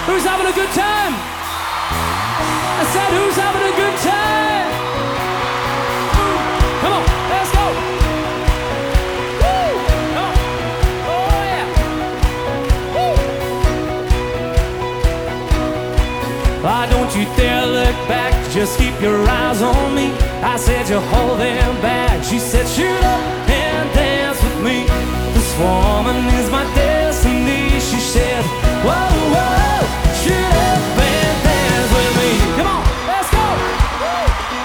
Who's having a good time? I said, who's having a good time? Ooh, come on, let's go. Woo, come on. Oh yeah. Woo. Why don't you dare look back? Just keep your eyes on me. I said you're holding back. She said, shoot up and dance with me. This woman is my destiny. She said, whoa, whoa, shoot up and dance with me. Come on, let's go. Woo.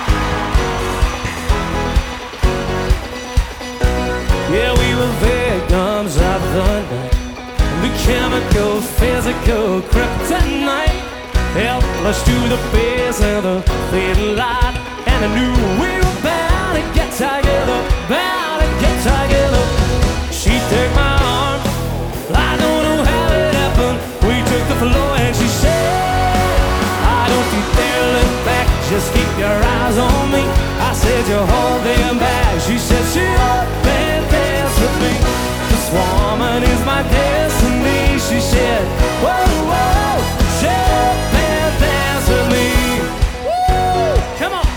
Yeah, we were victims of the night. The chemical, physical kryptonite helpless to the face of the fatal light. And I knew we were bound to get together, bound to get together. She took my arm, I don't know how it happened. We took the floor and she said, I don't you dare look back, just keep your eyes on me. I said, you're holding back. She said, shoot up and dance with me. This woman is my destiny. She said, whoa, whoa, shoot up and dance with me. Woo, come on.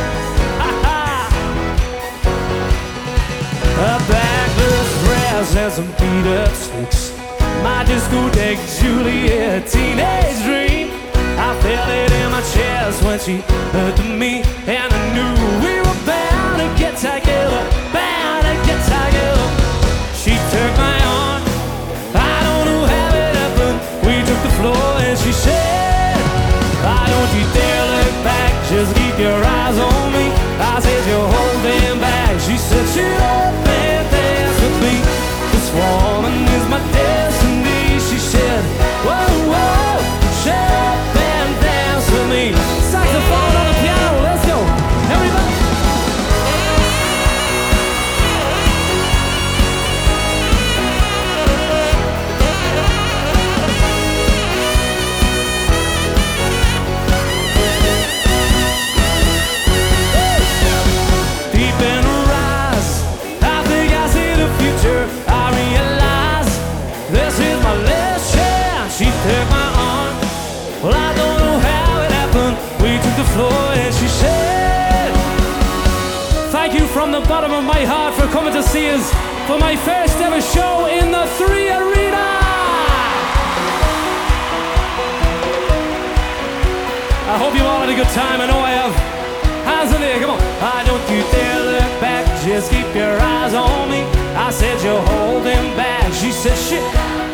A backless dress and some beat-up sticks. My discotheque Juliet teenage dream. I felt it in my chest when she looked at me. And I knew we were bound to get together, bound to get together. She took my arm, I don't know how it happened. We took the floor and she said, why don't you dare look back, just keep your eyes on me. I said, you're holding back. She said, shoot up and dance with me. This woman is my destiny. She said, whoa, whoa, shut up and dance with me. Saxophone on the piano, let's go, everybody. Deep in her eyes, I think I see the future. I realize this is my last chance. She took my arm, well I don't know how it happened. We took the floor and she said, thank you from the bottom of my heart for coming to see us for my first ever show in the 3 Arena. I hope you all had a good time. I know I have. Hands in the air, come on. Why don't you dare look back, just keep your eyes on me. I said, you're holding back. She said, shit.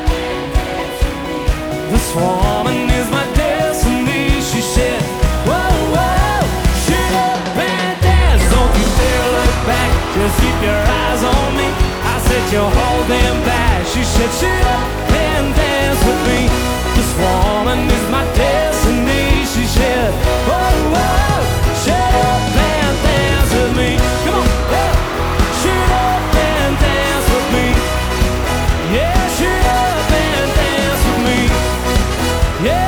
This woman is my destiny. She said, whoa, whoa, shoot up and dance. Don't you dare look back, just keep your eyes on me. I said, you're holding back. She said, shoot up and dance with me. This woman is my destiny. She said, whoa, whoa, shoot up and dance with me. Come on, yeah. Shoot up and dance with me. Yeah, shoot up and dance with me. Yeah.